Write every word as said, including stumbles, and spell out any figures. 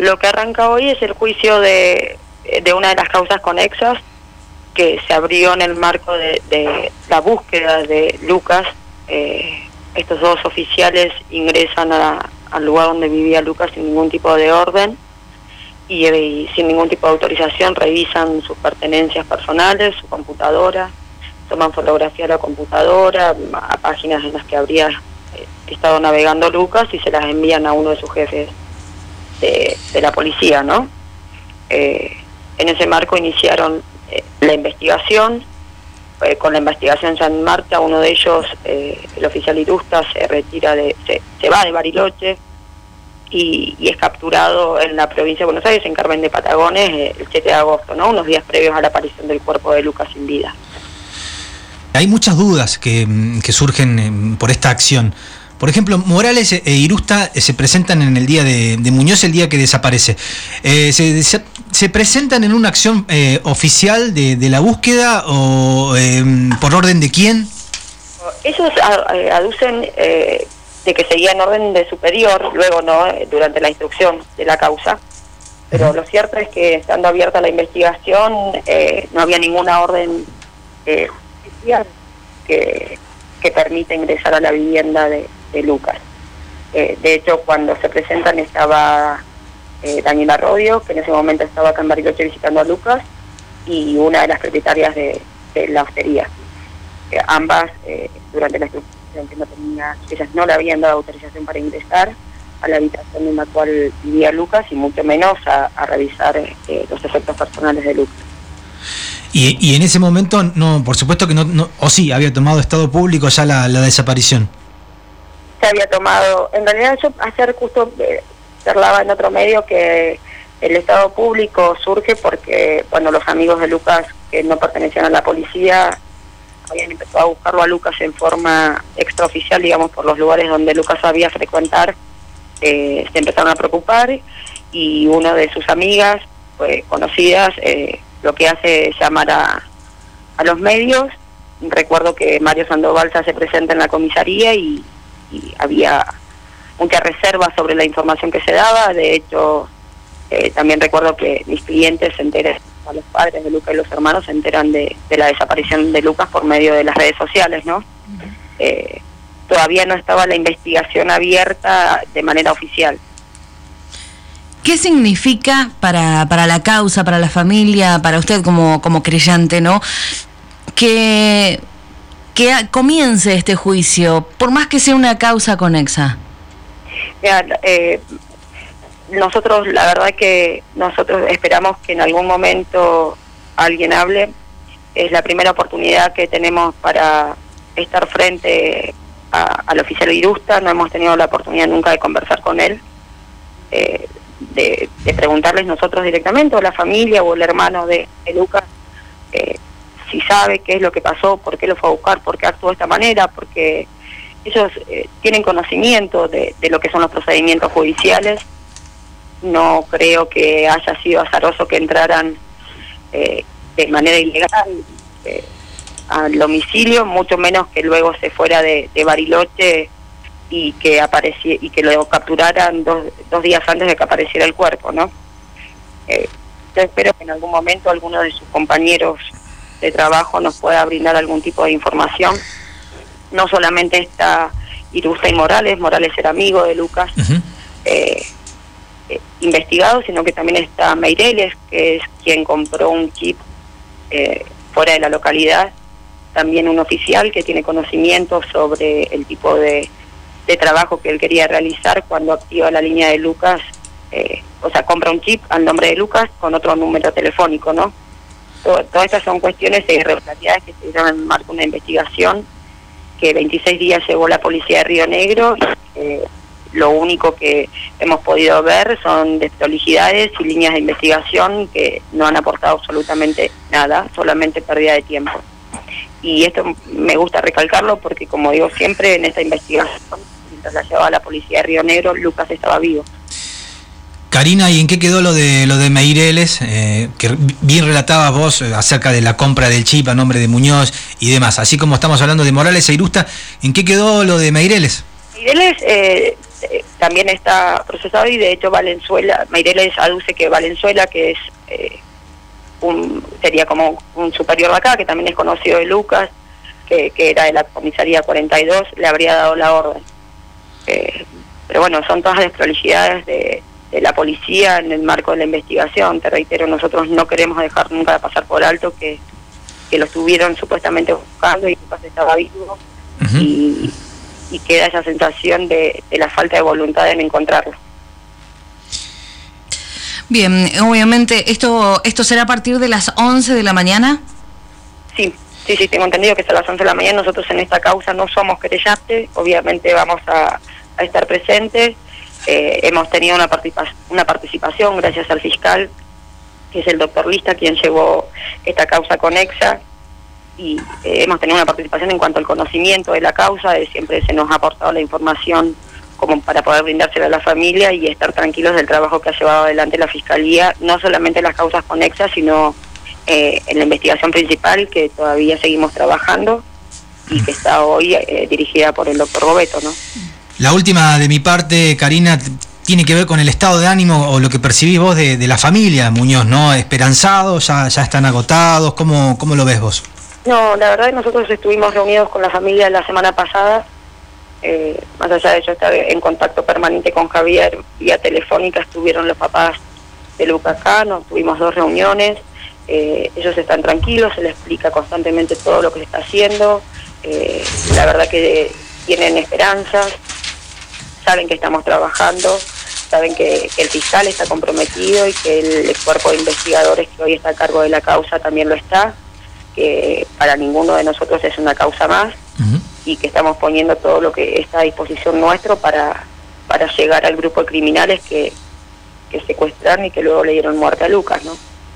lo que arranca hoy es el juicio de, de una de las causas conexas que se abrió en el marco de, de la búsqueda de Lucas. Eh, estos dos oficiales ingresan a, al lugar donde vivía Lucas sin ningún tipo de orden y, y sin ningún tipo de autorización. Revisan sus pertenencias personales, su computadora, toman fotografía de la computadora, a páginas en las que habría eh, estado navegando Lucas, y se las envían a uno de sus jefes de, de la policía, ¿no? Eh, en ese marco iniciaron eh, la investigación. Eh, con la investigación ya en marcha, uno de ellos, eh, el oficial Irusta, se retira de, se, se va de Bariloche y, y es capturado en la provincia de Buenos Aires, en Carmen de Patagones, eh, el siete de agosto, ¿no? Unos días previos a la aparición del cuerpo de Lucas sin vida. Hay muchas dudas que, que surgen por esta acción. Por ejemplo, Morales e Irusta se presentan en el día de, de Muñoz, el día que desaparece. Eh, se, se, ¿Se presentan en una acción eh, oficial de, de la búsqueda o eh, por orden de quién? Ellos aducen eh, de que seguían orden de superior, luego no, durante la instrucción de la causa. Pero uh-huh. Lo cierto es que, estando abierta la investigación, eh, no había ninguna orden eh, oficial que, que permita ingresar a la vivienda de, de Lucas. Eh, de hecho, cuando se presentan estaba eh, Daniela Rodio, que en ese momento estaba acá en Bariloche visitando a Lucas, y una de las propietarias de, de la hostería. Eh, ambas, eh, durante la instrucción, que no tenía, ellas no le habían dado autorización para ingresar a la habitación en la cual vivía Lucas, y mucho menos a, a revisar eh, los efectos personales de Lucas. Y, y en ese momento, no, por supuesto que no, no, o sí, había tomado estado público ya la, la desaparición. Se había tomado, en realidad yo ayer justo eh, charlaba en otro medio que el estado público surge porque, bueno, los amigos de Lucas que no pertenecían a la policía habían empezado a buscarlo a Lucas en forma extraoficial, digamos, por los lugares donde Lucas sabía frecuentar. Eh, se empezaron a preocupar, y una de sus amigas, pues, conocidas, eh, lo que hace es llamar a, a los medios. Recuerdo que Mario Sandoval ya se presenta en la comisaría y, y había mucha reserva sobre la información que se daba. De hecho, eh, también recuerdo que mis clientes se enteran, a los padres de Lucas y los hermanos se enteran de, de la desaparición de Lucas por medio de las redes sociales, ¿no? Uh-huh. Eh, todavía no estaba la investigación abierta de manera oficial. ¿Qué significa para, para la causa, para la familia, para usted como, como creyente, ¿no? Que, que comience este juicio, por más que sea una causa conexa? Mira, eh, nosotros, la verdad que nosotros esperamos que en algún momento alguien hable. Es la primera oportunidad que tenemos para estar frente a, al oficial Irusta. No hemos tenido la oportunidad nunca de conversar con él. Eh, De, de preguntarles nosotros directamente, o la familia o el hermano de, de Lucas, eh, si sabe qué es lo que pasó, por qué lo fue a buscar, por qué actuó de esta manera, porque ellos eh, tienen conocimiento de, de lo que son los procedimientos judiciales. No creo que haya sido azaroso que entraran eh, de manera ilegal eh, al domicilio, mucho menos que luego se fuera de, de Bariloche y que apareci y que lo capturaran dos, dos días antes de que apareciera el cuerpo, ¿no? Eh, yo espero que en algún momento alguno de sus compañeros de trabajo nos pueda brindar algún tipo de información. No solamente está Irusta y Morales, Morales era amigo de Lucas, uh-huh. eh, eh, investigado, sino que también está Meireles, que es quien compró un chip eh, fuera de la localidad, también un oficial que tiene conocimiento sobre el tipo de de trabajo que él quería realizar cuando activa la línea de Lucas, eh, o sea, compra un chip al nombre de Lucas con otro número telefónico, ¿no? Todo, todas estas son cuestiones de irregularidades que se dieron en el marco de una investigación que veintiséis días llevó la policía de Río Negro. Eh, lo único que hemos podido ver son desprolijidades y líneas de investigación que no han aportado absolutamente nada, solamente pérdida de tiempo. Y esto me gusta recalcarlo porque, como digo siempre, en esta investigación, mientras la llevaba la policía de Río Negro, Lucas estaba vivo. Karina, ¿y en qué quedó lo de lo de Meireles? Eh, que bien relatabas vos acerca de la compra del chip a nombre de Muñoz y demás. Así como estamos hablando de Morales e Irusta, ¿en qué quedó lo de Meireles? Meireles eh, eh, también está procesado y de hecho Valenzuela, Meireles aduce que Valenzuela, que es eh, un sería como un superior de acá, que también es conocido de Lucas, que, que era de la comisaría cuarenta y dos, le habría dado la orden. Eh, pero bueno, son todas desprolijidades de, de la policía en el marco de la investigación. Te reitero, nosotros no queremos dejar nunca de pasar por alto que, que lo estuvieron supuestamente buscando y Lucas estaba vivo. Uh-huh. y, y queda esa sensación de, de la falta de voluntad en encontrarlo. Bien, obviamente, ¿esto esto será a partir de las once de la mañana? Sí, sí, sí, tengo entendido que es a las once de la mañana. Nosotros en esta causa no somos querellantes, obviamente vamos a, a estar presentes. Eh, hemos tenido una, participa- una participación gracias al fiscal, que es el doctor Lista, quien llevó esta causa con EXA, y eh, hemos tenido una participación en cuanto al conocimiento de la causa, de siempre se nos ha aportado la información como para poder brindársela a la familia y estar tranquilos del trabajo que ha llevado adelante la Fiscalía, no solamente en las causas conexas, sino eh, en la investigación principal, que todavía seguimos trabajando y que está hoy eh, dirigida por el doctor Boveto, ¿no? La última de mi parte, Karina, tiene que ver con el estado de ánimo o lo que percibís vos de, de la familia Muñoz, ¿no? ¿Esperanzados? ¿Ya, ya están agotados? ¿Cómo, cómo lo ves vos? No, la verdad nosotros estuvimos reunidos con la familia la semana pasada. Eh, más allá de eso, estar en contacto permanente con Javier vía telefónica, estuvieron los papás de Luca acá, nos tuvimos dos reuniones, eh, ellos están tranquilos, se les explica constantemente todo lo que se está haciendo, eh, la verdad que tienen esperanzas, saben que estamos trabajando, saben que, que el fiscal está comprometido y que el, el cuerpo de investigadores que hoy está a cargo de la causa también lo está, que para ninguno de nosotros es una causa más. Uh-huh. Y que estamos poniendo todo lo que está a disposición nuestro para, para llegar al grupo de criminales que, que secuestraron y que luego le dieron muerte a Lucas, ¿no?